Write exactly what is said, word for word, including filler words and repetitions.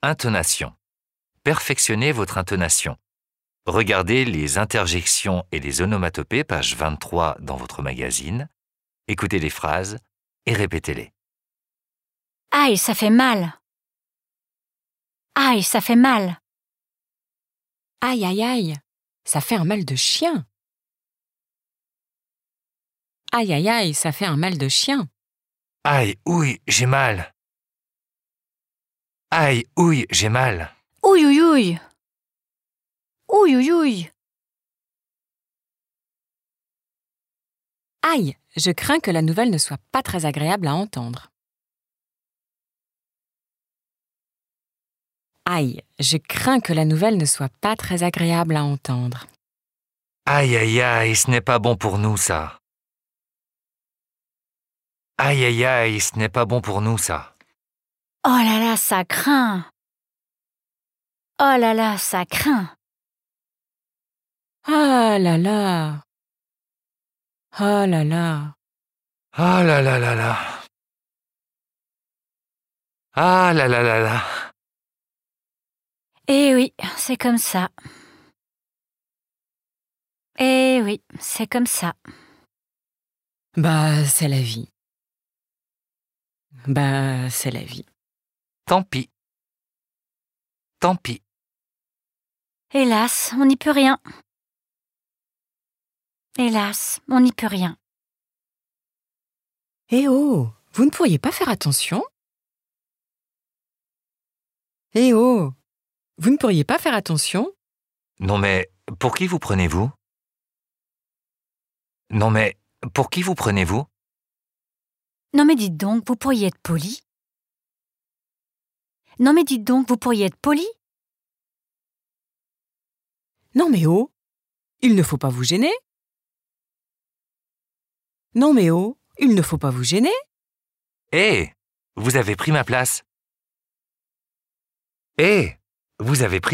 Intonation. Perfectionnez votre intonation. Regardez les interjections et les onomatopées, page vingt-trois dans votre magazine. Écoutez les phrases et répétez-les. Aïe, ça fait mal. Aïe, ça fait mal. Aïe, aïe, aïe, ça fait un mal de chien. Aïe, aïe, aïe, ça fait un mal de chien. Aïe, ouille, j'ai mal. Aïe, ouille, j'ai mal. Ouille, ouille, ouille. Ouille, ouille, ouille. Aïe, je crains que la nouvelle ne soit pas très agréable à entendre. Aïe, je crains que la nouvelle ne soit pas très agréable à entendre. Aïe, aïe, aïe, ce n'est pas bon pour nous, ça. Aïe, aïe, aïe, ce n'est pas bon pour nous, ça. Oh là là, ça craint. Oh là là, ça craint. Ah là là. Oh là là. Ah là là là là. Ah là là là là. Eh oui, c'est comme ça. Eh oui, c'est comme ça. Bah, c'est la vie. Bah, c'est la vie. Tant pis. Tant pis. Hélas, on n'y peut rien. Hélas, on n'y peut rien. Eh oh, vous ne pourriez pas faire attention? Eh oh, vous ne pourriez pas faire attention? Non mais, pour qui vous prenez-vous? Non mais, pour qui vous prenez-vous? Non mais dites donc, vous pourriez être poli? Non mais dites donc, vous pourriez être poli? Non mais oh, il ne faut pas vous gêner. Non mais oh, il ne faut pas vous gêner. Hé, vous avez pris ma place. Hé, vous avez pris